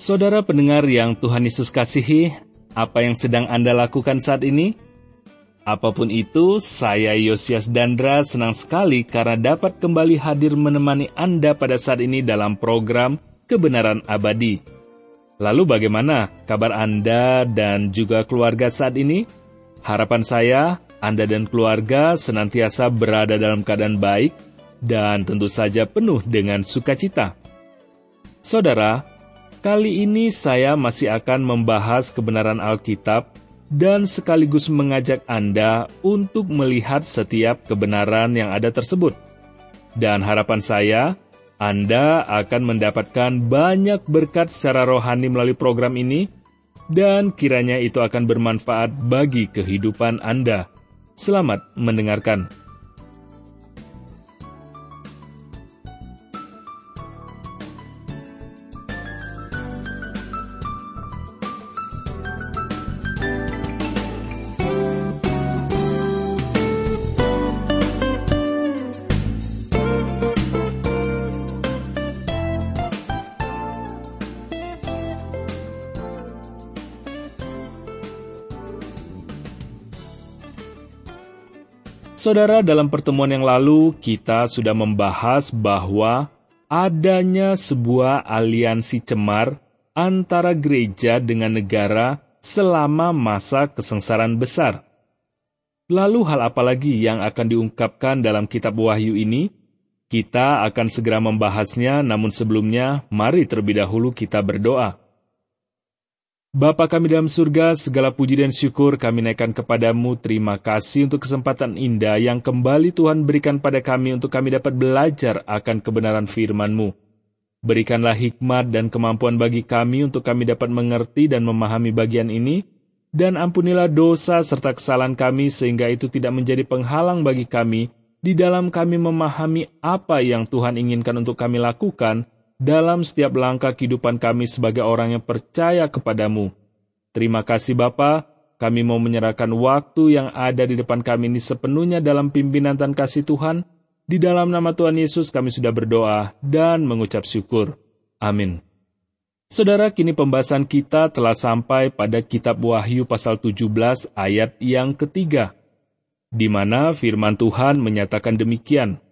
Saudara pendengar yang Tuhan Yesus kasihi, apa yang sedang Anda lakukan saat ini? Apapun itu, saya Yosias Dandra senang sekali karena dapat kembali hadir menemani Anda pada saat ini dalam program Kebenaran Abadi. Lalu bagaimana kabar Anda dan juga keluarga saat ini? Harapan saya, Anda dan keluarga senantiasa berada dalam keadaan baik dan tentu saja penuh dengan sukacita. Saudara, kali ini saya masih akan membahas kebenaran Alkitab dan sekaligus mengajak Anda untuk melihat setiap kebenaran yang ada tersebut. Dan harapan saya, Anda akan mendapatkan banyak berkat secara rohani melalui program ini, dan kiranya itu akan bermanfaat bagi kehidupan Anda. Selamat mendengarkan. Saudara, dalam pertemuan yang lalu kita sudah membahas bahwa adanya sebuah aliansi cemar antara gereja dengan negara selama masa kesengsaraan besar. Lalu hal apa lagi yang akan diungkapkan dalam kitab Wahyu ini? Kita akan segera membahasnya, namun sebelumnya mari terlebih dahulu kita berdoa. Bapa kami dalam surga, segala puji dan syukur kami naikkan kepadamu. Terima kasih untuk kesempatan indah yang kembali Tuhan berikan pada kami untuk kami dapat belajar akan kebenaran firman-Mu. Berikanlah hikmat dan kemampuan bagi kami untuk kami dapat mengerti dan memahami bagian ini, dan ampunilah dosa serta kesalahan kami sehingga itu tidak menjadi penghalang bagi kami di dalam kami memahami apa yang Tuhan inginkan untuk kami lakukan dalam setiap langkah kehidupan kami sebagai orang yang percaya kepadamu. Terima kasih Bapa, kami mau menyerahkan waktu yang ada di depan kami ini sepenuhnya dalam pimpinan dan kasih Tuhan. Di dalam nama Tuhan Yesus kami sudah berdoa dan mengucap syukur. Amin. Saudara, kini pembahasan kita telah sampai pada kitab Wahyu pasal 17 ayat yang ketiga, di mana firman Tuhan menyatakan demikian.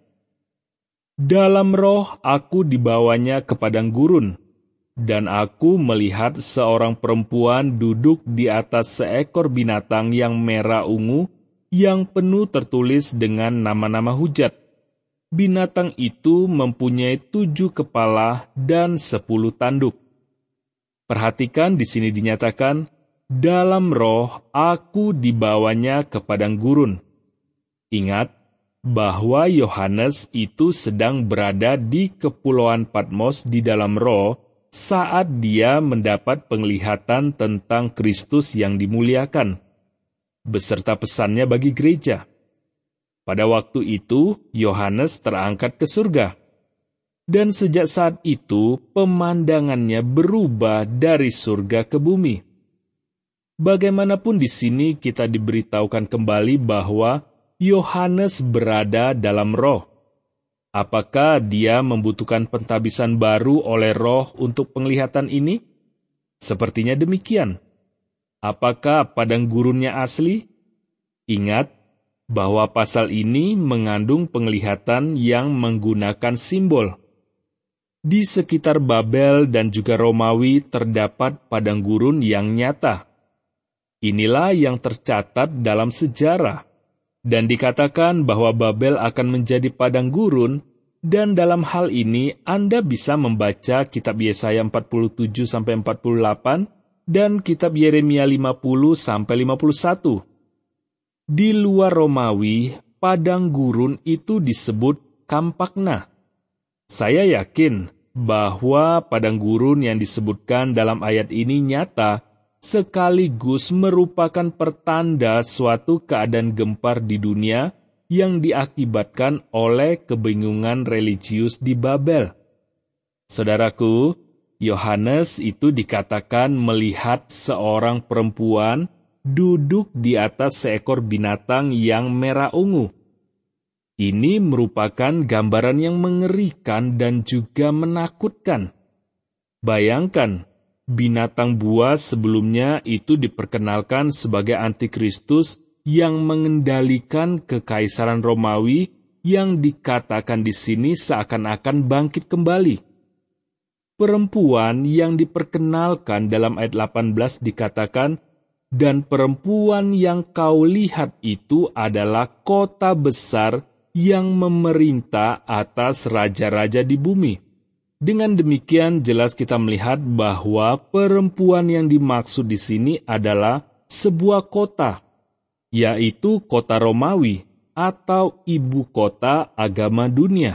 Dalam roh aku dibawanya ke padang gurun, dan aku melihat seorang perempuan duduk di atas seekor binatang yang merah ungu, yang penuh tertulis dengan nama-nama hujat. Binatang itu mempunyai 7 kepala dan 10 tanduk. Perhatikan di sini dinyatakan, dalam roh aku dibawanya ke padang gurun. Ingat, bahwa Yohanes itu sedang berada di Kepulauan Patmos di dalam roh saat dia mendapat penglihatan tentang Kristus yang dimuliakan, beserta pesannya bagi gereja. Pada waktu itu, Yohanes terangkat ke surga. Dan sejak saat itu, pemandangannya berubah dari surga ke bumi. Bagaimanapun di sini kita diberitahukan kembali bahwa Yohanes berada dalam roh. Apakah dia membutuhkan pentabisan baru oleh roh untuk penglihatan ini? Sepertinya demikian. Apakah padang gurunnya asli? Ingat bahwa pasal ini mengandung penglihatan yang menggunakan simbol. Di sekitar Babel dan juga Romawi terdapat padang gurun yang nyata. Inilah yang tercatat dalam sejarah. Dan dikatakan bahwa Babel akan menjadi padang gurun, dan dalam hal ini Anda bisa membaca kitab Yesaya 47-48 dan kitab Yeremia 50-51. Di luar Romawi, padang gurun itu disebut Kampakna. Saya yakin bahwa padang gurun yang disebutkan dalam ayat ini nyata, sekaligus merupakan pertanda suatu keadaan gempar di dunia yang diakibatkan oleh kebingungan religius di Babel. Saudaraku, Yohanes itu dikatakan melihat seorang perempuan duduk di atas seekor binatang yang merah ungu. Ini merupakan gambaran yang mengerikan dan juga menakutkan. Bayangkan, binatang buas sebelumnya itu diperkenalkan sebagai antikristus yang mengendalikan kekaisaran Romawi yang dikatakan di sini seakan-akan bangkit kembali. Perempuan yang diperkenalkan dalam ayat 18 dikatakan, "Dan perempuan yang kau lihat itu adalah kota besar yang memerintah atas raja-raja di bumi." Dengan demikian jelas kita melihat bahwa perempuan yang dimaksud di sini adalah sebuah kota, yaitu kota Romawi atau ibu kota agama dunia.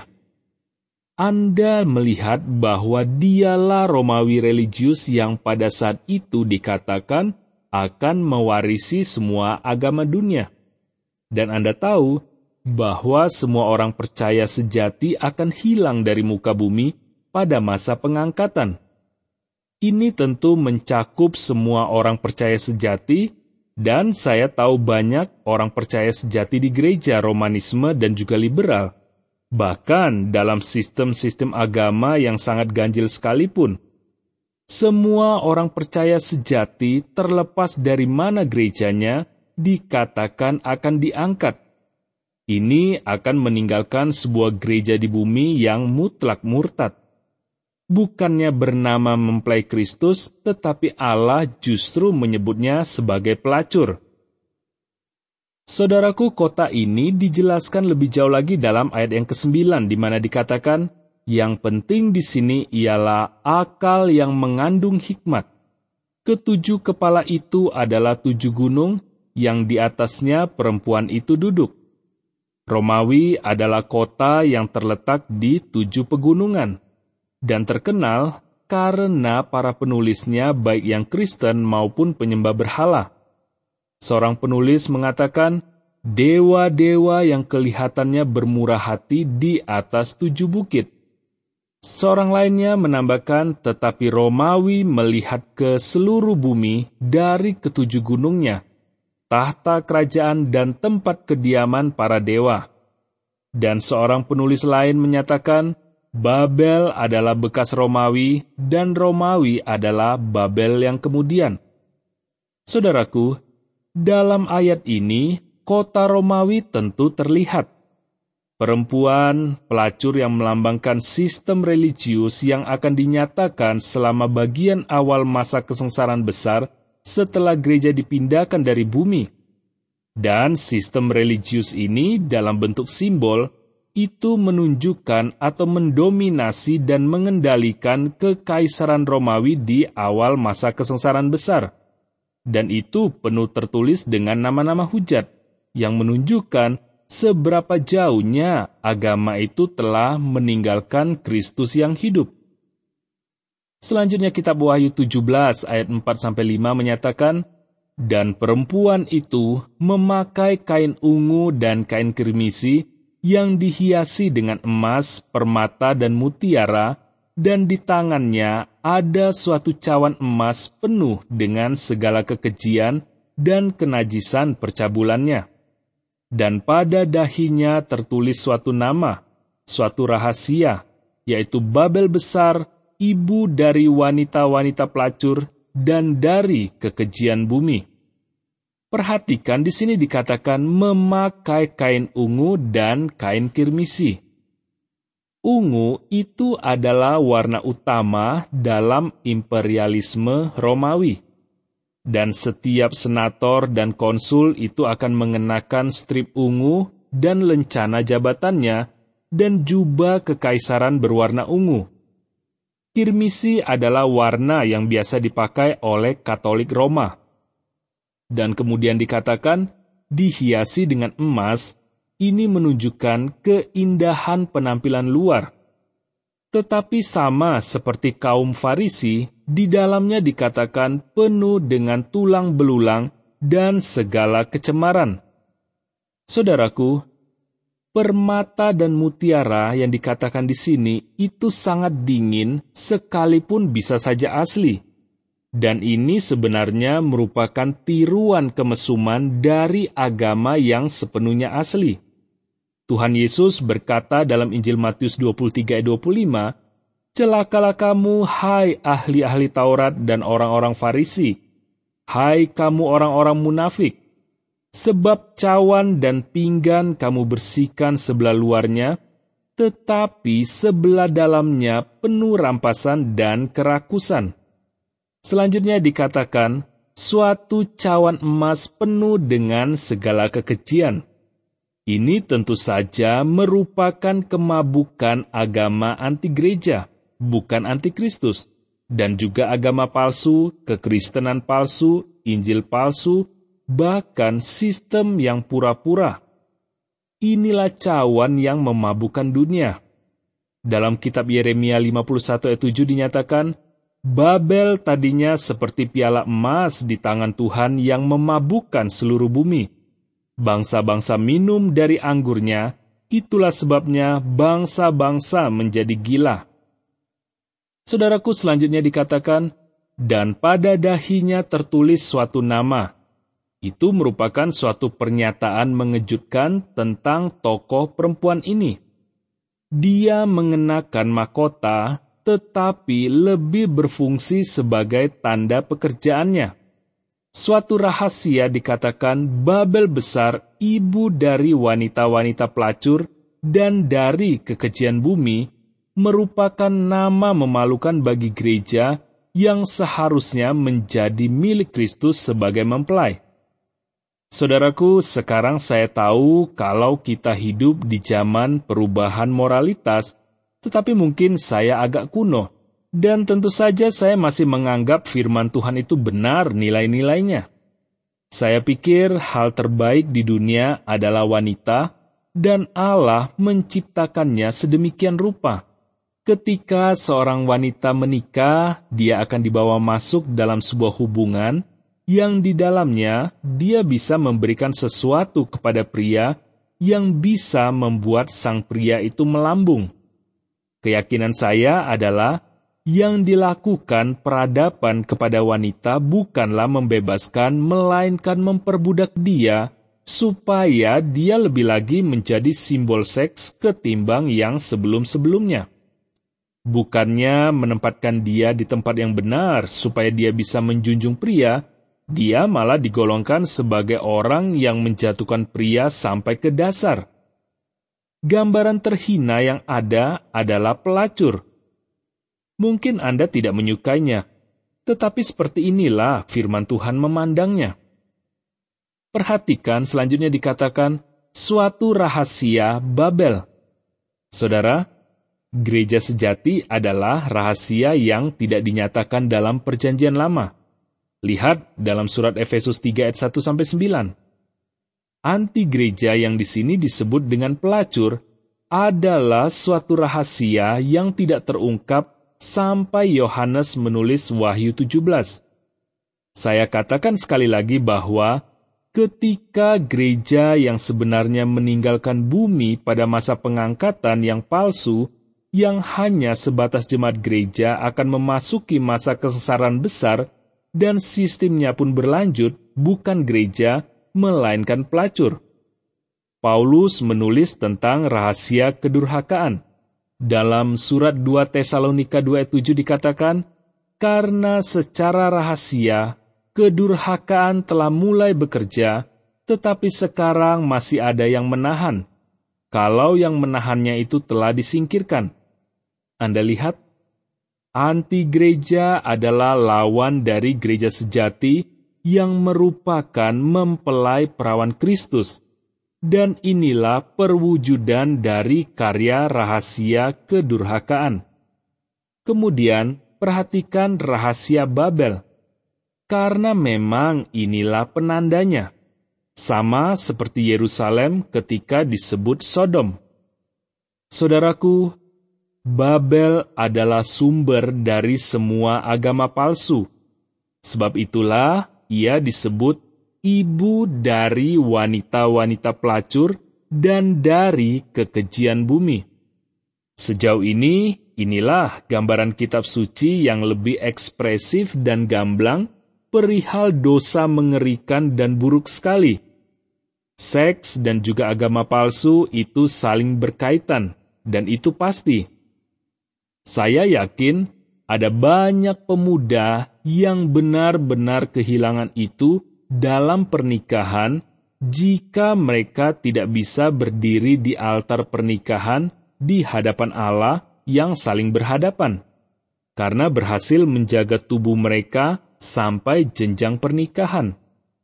Anda melihat bahwa dialah Romawi religius yang pada saat itu dikatakan akan mewarisi semua agama dunia. Dan Anda tahu bahwa semua orang percaya sejati akan hilang dari muka bumi pada masa pengangkatan. Ini tentu mencakup semua orang percaya sejati, dan saya tahu banyak orang percaya sejati di gereja Romanisme dan juga liberal. Bahkan dalam sistem-sistem agama yang sangat ganjil sekalipun, semua orang percaya sejati terlepas dari mana gerejanya dikatakan akan diangkat. Ini akan meninggalkan sebuah gereja di bumi yang mutlak murtad. Bukannya bernama mempelai Kristus, tetapi Allah justru menyebutnya sebagai pelacur. Saudaraku, kota ini dijelaskan lebih jauh lagi dalam ayat yang ke-9, di mana dikatakan, yang penting di sini ialah akal yang mengandung hikmat. Ketujuh kepala itu adalah 7 gunung yang di atasnya perempuan itu duduk. Romawi adalah kota yang terletak di 7 pegunungan, dan terkenal karena para penulisnya baik yang Kristen maupun penyembah berhala. Seorang penulis mengatakan, dewa-dewa yang kelihatannya bermurah hati di atas 7 bukit. Seorang lainnya menambahkan, tetapi Romawi melihat ke seluruh bumi dari ke-7 gunungnya, tahta kerajaan dan tempat kediaman para dewa. Dan seorang penulis lain menyatakan, Babel adalah bekas Romawi, dan Romawi adalah Babel yang kemudian. Saudaraku, dalam ayat ini, kota Romawi tentu terlihat. Perempuan, pelacur yang melambangkan sistem religius yang akan dinyatakan selama bagian awal masa kesengsaraan besar setelah gereja dipindahkan dari bumi. Dan sistem religius ini dalam bentuk simbol itu menunjukkan atau mendominasi dan mengendalikan kekaisaran Romawi di awal masa kesengsaraan besar. Dan itu penuh tertulis dengan nama-nama hujat yang menunjukkan seberapa jauhnya agama itu telah meninggalkan Kristus yang hidup. Selanjutnya kitab Wahyu 17 ayat 4-5 menyatakan, "Dan perempuan itu memakai kain ungu dan kain kirmisi yang dihiasi dengan emas, permata, dan mutiara, dan di tangannya ada suatu cawan emas penuh dengan segala kekejian dan kenajisan percabulannya. Dan pada dahinya tertulis suatu nama, suatu rahasia, yaitu Babel besar, ibu dari wanita-wanita pelacur, dan dari kekejian bumi." Perhatikan di sini dikatakan memakai kain ungu dan kain kirmisi. Ungu itu adalah warna utama dalam imperialisme Romawi. Dan setiap senator dan konsul itu akan mengenakan strip ungu dan lencana jabatannya dan jubah kekaisaran berwarna ungu. Kirmisi adalah warna yang biasa dipakai oleh Katolik Roma. Dan kemudian dikatakan dihiasi dengan emas. Ini menunjukkan keindahan penampilan luar. Tetapi sama seperti kaum Farisi, di dalamnya dikatakan penuh dengan tulang belulang dan segala kecemaran. Saudaraku, permata dan mutiara yang dikatakan di sini itu sangat dingin sekalipun bisa saja asli. Dan ini sebenarnya merupakan tiruan kemesuman dari agama yang sepenuhnya asli. Tuhan Yesus berkata dalam Injil Matius 23 ayat 25, Celakalah kamu, hai ahli-ahli Taurat dan orang-orang Farisi, hai kamu orang-orang munafik, sebab cawan dan pinggan kamu bersihkan sebelah luarnya, tetapi sebelah dalamnya penuh rampasan dan kerakusan. Selanjutnya dikatakan, suatu cawan emas penuh dengan segala kekejian. Ini tentu saja merupakan kemabukan agama anti-gereja, bukan anti-Kristus, dan juga agama palsu, kekristenan palsu, Injil palsu, bahkan sistem yang pura-pura. Inilah cawan yang memabukkan dunia. Dalam kitab Yeremia 51 ayat 7 dinyatakan, Babel tadinya seperti piala emas di tangan Tuhan yang memabukkan seluruh bumi. Bangsa-bangsa minum dari anggurnya, itulah sebabnya bangsa-bangsa menjadi gila. Saudaraku, selanjutnya dikatakan, dan pada dahinya tertulis suatu nama. Itu merupakan suatu pernyataan mengejutkan tentang tokoh perempuan ini. Dia mengenakan mahkota, tetapi lebih berfungsi sebagai tanda pekerjaannya. Suatu rahasia dikatakan Babel besar, ibu dari wanita-wanita pelacur dan dari kekejian bumi, merupakan nama memalukan bagi gereja yang seharusnya menjadi milik Kristus sebagai mempelai. Saudaraku, sekarang saya tahu kalau kita hidup di zaman perubahan moralitas, tetapi mungkin saya agak kuno. Dan tentu saja saya masih menganggap firman Tuhan itu benar nilai-nilainya. Saya pikir hal terbaik di dunia adalah wanita, dan Allah menciptakannya sedemikian rupa. Ketika seorang wanita menikah, dia akan dibawa masuk dalam sebuah hubungan yang di dalamnya dia bisa memberikan sesuatu kepada pria yang bisa membuat sang pria itu melambung. Keyakinan saya adalah yang dilakukan peradaban kepada wanita bukanlah membebaskan, melainkan memperbudak dia, supaya dia lebih lagi menjadi simbol seks ketimbang yang sebelum-sebelumnya. Bukannya menempatkan dia di tempat yang benar, supaya dia bisa menjunjung pria, dia malah digolongkan sebagai orang yang menjatuhkan pria sampai ke dasar. Gambaran terhina yang ada adalah pelacur. Mungkin Anda tidak menyukainya, tetapi seperti inilah firman Tuhan memandangnya. Perhatikan selanjutnya dikatakan, suatu rahasia Babel. Saudara, gereja sejati adalah rahasia yang tidak dinyatakan dalam perjanjian lama. Lihat dalam surat Efesus 3 ayat 1-9. Anti-gereja yang di sini disebut dengan pelacur adalah suatu rahasia yang tidak terungkap sampai Yohanes menulis Wahyu 17. Saya katakan sekali lagi bahwa ketika gereja yang sebenarnya meninggalkan bumi pada masa pengangkatan yang palsu, yang hanya sebatas jemaat gereja akan memasuki masa kesesaran besar, dan sistemnya pun berlanjut, bukan gereja, melainkan pelacur. Paulus menulis tentang rahasia kedurhakaan. Dalam surat 2 Tesalonika 2 ayat 7 dikatakan, karena secara rahasia, kedurhakaan telah mulai bekerja, tetapi sekarang masih ada yang menahan, kalau yang menahannya itu telah disingkirkan. Anda lihat, anti-gereja adalah lawan dari gereja sejati yang merupakan mempelai perawan Kristus. Dan inilah perwujudan dari karya rahasia kedurhakaan. Kemudian, perhatikan rahasia Babel. Karena memang inilah penandanya. Sama seperti Yerusalem ketika disebut Sodom. Saudaraku, Babel adalah sumber dari semua agama palsu. Sebab itulah ia disebut ibu dari wanita-wanita pelacur dan dari kekejian bumi. Sejauh ini, inilah gambaran kitab suci yang lebih ekspresif dan gamblang perihal dosa mengerikan dan buruk sekali. Seks dan juga agama palsu itu saling berkaitan, dan itu pasti. Saya yakin ada banyak pemuda yang benar-benar kehilangan itu dalam pernikahan jika mereka tidak bisa berdiri di altar pernikahan di hadapan Allah yang saling berhadapan, karena berhasil menjaga tubuh mereka sampai jenjang pernikahan.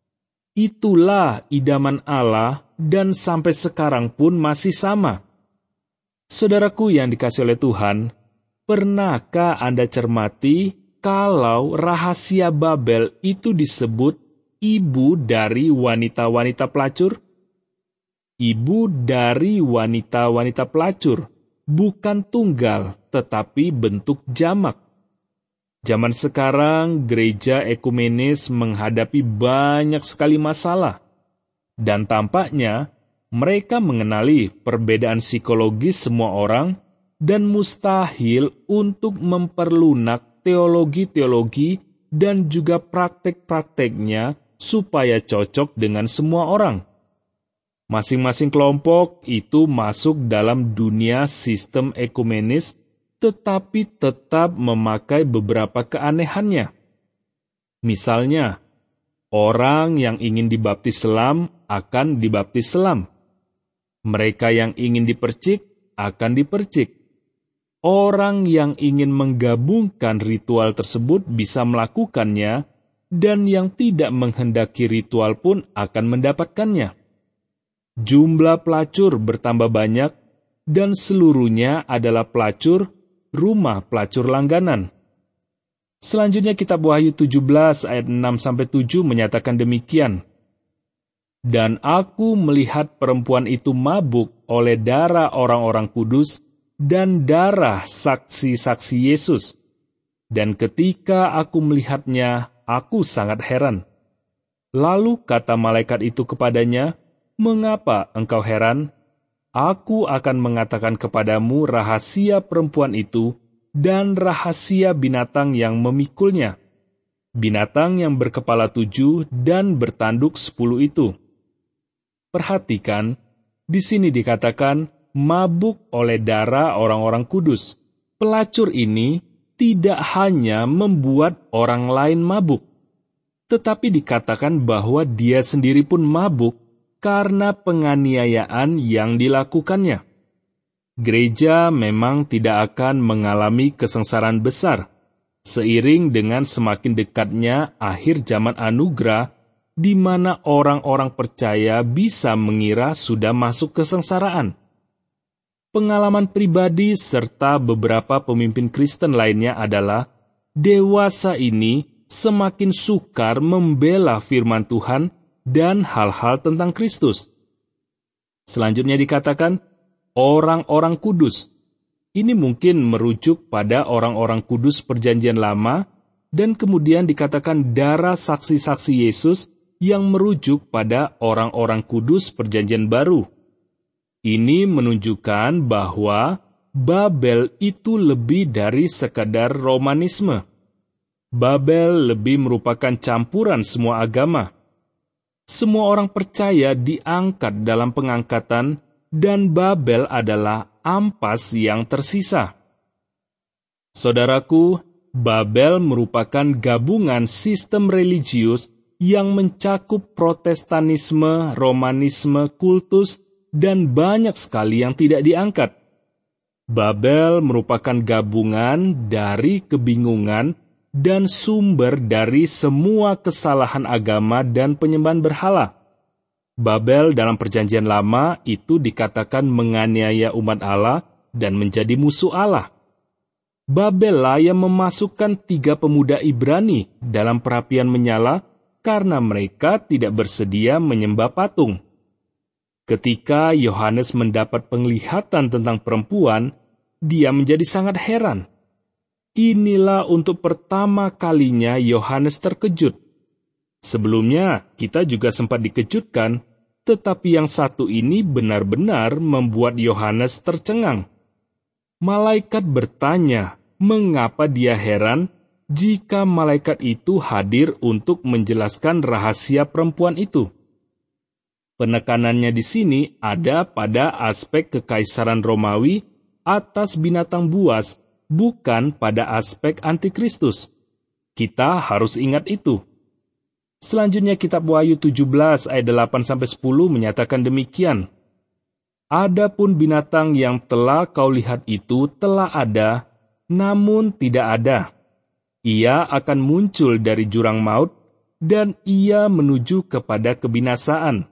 Itulah idaman Allah dan sampai sekarang pun masih sama. Saudaraku yang dikasihi oleh Tuhan, pernahkah Anda cermati kalau rahasia Babel itu disebut ibu dari wanita-wanita pelacur? Ibu dari wanita-wanita pelacur, bukan tunggal, tetapi bentuk jamak. Zaman sekarang, gereja ekumenis menghadapi banyak sekali masalah. Dan tampaknya, mereka mengenali perbedaan psikologis semua orang dan mustahil untuk memperlunak teologi-teologi dan juga praktek-prakteknya supaya cocok dengan semua orang. Masing-masing kelompok itu masuk dalam dunia sistem ekumenis, tetapi tetap memakai beberapa keanehannya. Misalnya, orang yang ingin dibaptis selam akan dibaptis selam. Mereka yang ingin dipercik akan dipercik. Orang yang ingin menggabungkan ritual tersebut bisa melakukannya, dan yang tidak menghendaki ritual pun akan mendapatkannya. Jumlah pelacur bertambah banyak, dan seluruhnya adalah pelacur rumah pelacur langganan. Selanjutnya kitab Wahyu 17 ayat 6-7 menyatakan demikian. Dan aku melihat perempuan itu mabuk oleh darah orang-orang kudus dan darah saksi-saksi Yesus. Dan ketika aku melihatnya, aku sangat heran. Lalu kata malaikat itu kepadanya, "Mengapa engkau heran? Aku akan mengatakan kepadamu rahasia perempuan itu dan rahasia binatang yang memikulnya. Binatang yang berkepala 7 dan bertanduk 10 itu." Perhatikan, di sini dikatakan mabuk oleh darah orang-orang kudus. Pelacur ini tidak hanya membuat orang lain mabuk, tetapi dikatakan bahwa dia sendiri pun mabuk karena penganiayaan yang dilakukannya. Gereja memang tidak akan mengalami kesengsaraan besar, seiring dengan semakin dekatnya akhir zaman anugerah, di mana orang-orang percaya bisa mengira sudah masuk kesengsaraan. Pengalaman pribadi serta beberapa pemimpin Kristen lainnya adalah, dewasa ini semakin sukar membela firman Tuhan dan hal-hal tentang Kristus. Selanjutnya dikatakan, orang-orang kudus. Ini mungkin merujuk pada orang-orang kudus perjanjian lama, dan kemudian dikatakan darah saksi-saksi Yesus yang merujuk pada orang-orang kudus perjanjian baru. Ini menunjukkan bahwa Babel itu lebih dari sekadar Romanisme. Babel lebih merupakan campuran semua agama. Semua orang percaya diangkat dalam pengangkatan, dan Babel adalah ampas yang tersisa. Saudaraku, Babel merupakan gabungan sistem religius yang mencakup Protestanisme, Romanisme, kultus, dan banyak sekali yang tidak diangkat. Babel merupakan gabungan dari kebingungan dan sumber dari semua kesalahan agama dan penyembahan berhala. Babel dalam perjanjian lama itu dikatakan menganiaya umat Allah dan menjadi musuh Allah. Babel lah yang memasukkan 3 pemuda Ibrani dalam perapian menyala karena mereka tidak bersedia menyembah patung. Ketika Yohanes mendapat penglihatan tentang perempuan, dia menjadi sangat heran. Inilah untuk pertama kalinya Yohanes terkejut. Sebelumnya, kita juga sempat dikejutkan, tetapi yang satu ini benar-benar membuat Yohanes tercengang. Malaikat bertanya, mengapa dia heran jika malaikat itu hadir untuk menjelaskan rahasia perempuan itu. Penekanannya di sini ada pada aspek kekaisaran Romawi atas binatang buas bukan pada aspek antikristus. Kita harus ingat itu. Selanjutnya kitab Wahyu 17 ayat 8-10 menyatakan demikian. Adapun binatang yang telah kau lihat itu telah ada, namun tidak ada. Ia akan muncul dari jurang maut, dan ia menuju kepada kebinasaan.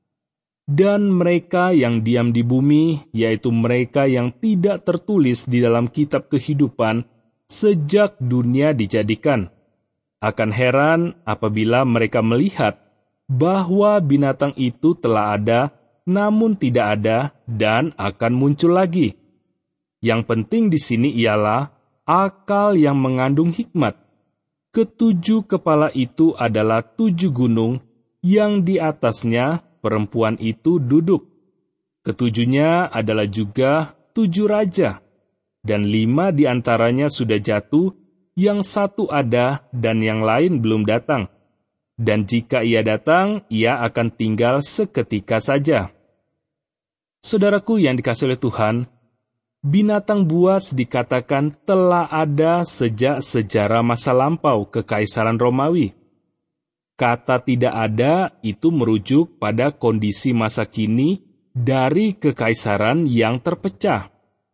Dan mereka yang diam di bumi, yaitu mereka yang tidak tertulis di dalam kitab kehidupan sejak dunia dijadikan, akan heran apabila mereka melihat bahwa binatang itu telah ada, namun tidak ada, dan akan muncul lagi. Yang penting di sini ialah akal yang mengandung hikmat. Ketujuh kepala itu adalah 7 gunung yang di atasnya perempuan itu duduk. Ketujuhnya adalah juga 7 raja, dan 5 di antaranya sudah jatuh, yang 1 ada dan yang lain belum datang. Dan jika ia datang, ia akan tinggal seketika saja. Saudaraku yang dikasihi oleh Tuhan, binatang buas dikatakan telah ada sejak sejarah masa lampau Kekaisaran Romawi. Kata tidak ada itu merujuk pada kondisi masa kini dari kekaisaran yang terpecah.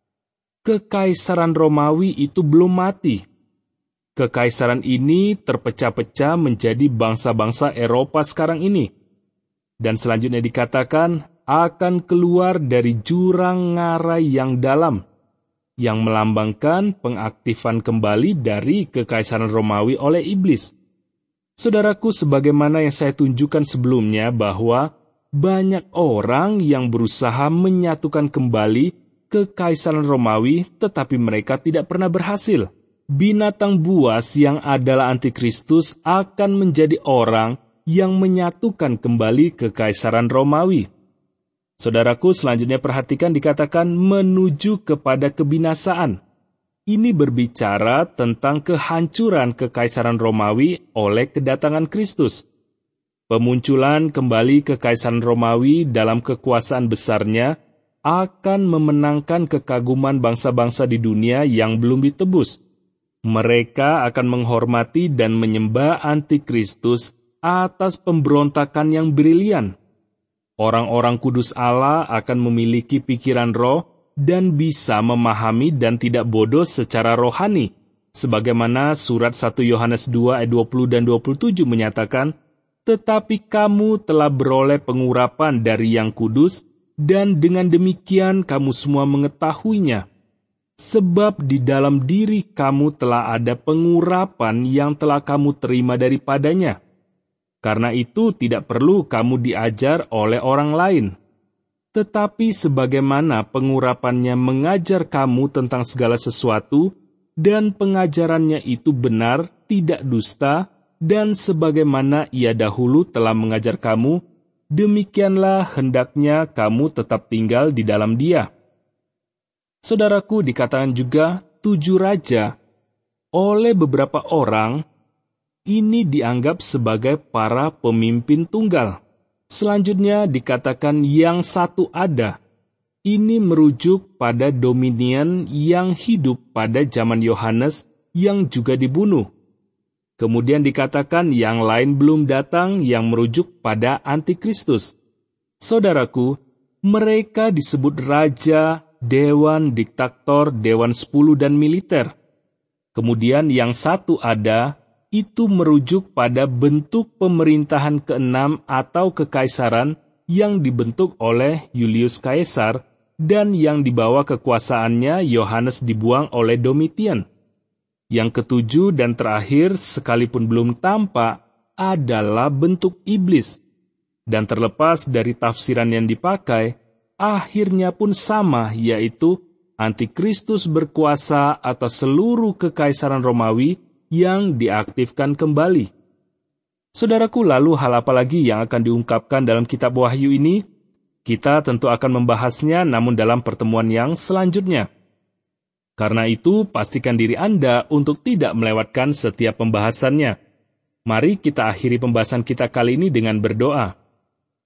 Kekaisaran Romawi itu belum mati. Kekaisaran ini terpecah-pecah menjadi bangsa-bangsa Eropa sekarang ini. Dan selanjutnya dikatakan akan keluar dari jurang ngarai yang dalam, yang melambangkan pengaktifan kembali dari Kekaisaran Romawi oleh iblis. Saudaraku, sebagaimana yang saya tunjukkan sebelumnya bahwa banyak orang yang berusaha menyatukan kembali Kekaisaran Romawi, tetapi mereka tidak pernah berhasil. Binatang buas yang adalah antikristus akan menjadi orang yang menyatukan kembali Kekaisaran Romawi. Saudaraku, selanjutnya perhatikan dikatakan menuju kepada kebinasaan. Ini berbicara tentang kehancuran Kekaisaran Romawi oleh kedatangan Kristus. Pemunculan kembali Kekaisaran Romawi dalam kekuasaan besarnya akan memenangkan kekaguman bangsa-bangsa di dunia yang belum ditebus. Mereka akan menghormati dan menyembah antikristus atas pemberontakan yang brilian. Orang-orang kudus Allah akan memiliki pikiran roh dan bisa memahami dan tidak bodoh secara rohani. Sebagaimana surat 1 Yohanes 2 ayat 20 dan 27 menyatakan, tetapi kamu telah beroleh pengurapan dari yang kudus, dan dengan demikian kamu semua mengetahuinya. Sebab di dalam diri kamu telah ada pengurapan yang telah kamu terima daripadanya. Karena itu tidak perlu kamu diajar oleh orang lain. Tetapi sebagaimana pengurapannya mengajar kamu tentang segala sesuatu, dan pengajarannya itu benar, tidak dusta, dan sebagaimana ia dahulu telah mengajar kamu, demikianlah hendaknya kamu tetap tinggal di dalam dia. Saudaraku, dikatakan juga 7 raja. Oleh beberapa orang, ini dianggap sebagai para pemimpin tunggal. Selanjutnya dikatakan yang 1 ada. Ini merujuk pada Domitian yang hidup pada zaman Yohanes yang juga dibunuh. Kemudian dikatakan yang lain belum datang yang merujuk pada antikristus. Saudaraku, mereka disebut raja, dewan, diktator, dewan 10 dan militer. Kemudian yang 1 ada, itu merujuk pada bentuk pemerintahan ke-6 atau kekaisaran yang dibentuk oleh Julius Caesar dan yang dibawa kekuasaannya Yohanes dibuang oleh Domitian. Yang ke-7 dan terakhir, sekalipun belum tampak, adalah bentuk iblis. Dan terlepas dari tafsiran yang dipakai, akhirnya pun sama, yaitu antikristus berkuasa atas seluruh kekaisaran Romawi yang diaktifkan kembali. Saudaraku, lalu hal apa lagi yang akan diungkapkan dalam kitab Wahyu ini? Kita tentu akan membahasnya, namun dalam pertemuan yang selanjutnya. Karena itu, pastikan diri Anda untuk tidak melewatkan setiap pembahasannya. Mari kita akhiri pembahasan kita kali ini dengan berdoa.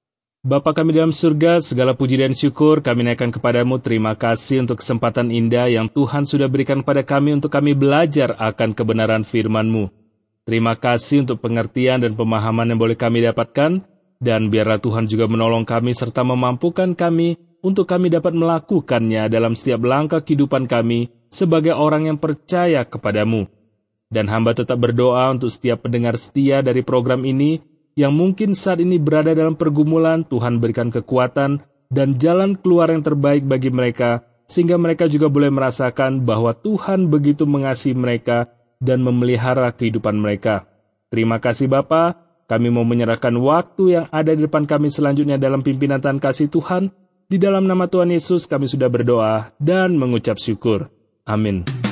Bapa kami dalam surga, segala puji dan syukur kami naikkan kepadamu. Terima kasih untuk kesempatan indah yang Tuhan sudah berikan kepada kami untuk kami belajar akan kebenaran firman-Mu. Terima kasih untuk pengertian dan pemahaman yang boleh kami dapatkan, dan biarlah Tuhan juga menolong kami serta memampukan kami untuk kami dapat melakukannya dalam setiap langkah kehidupan kami sebagai orang yang percaya kepadamu. Dan hamba tetap berdoa untuk setiap pendengar setia dari program ini, yang mungkin saat ini berada dalam pergumulan. Tuhan berikan kekuatan dan jalan keluar yang terbaik bagi mereka, sehingga mereka juga boleh merasakan bahwa Tuhan begitu mengasihi mereka dan memelihara kehidupan mereka. Terima kasih Bapa, kami mau menyerahkan waktu yang ada di depan kami selanjutnya dalam pimpinan Tuhan kasih Tuhan. Di dalam nama Tuhan Yesus kami sudah berdoa dan mengucap syukur. Amin.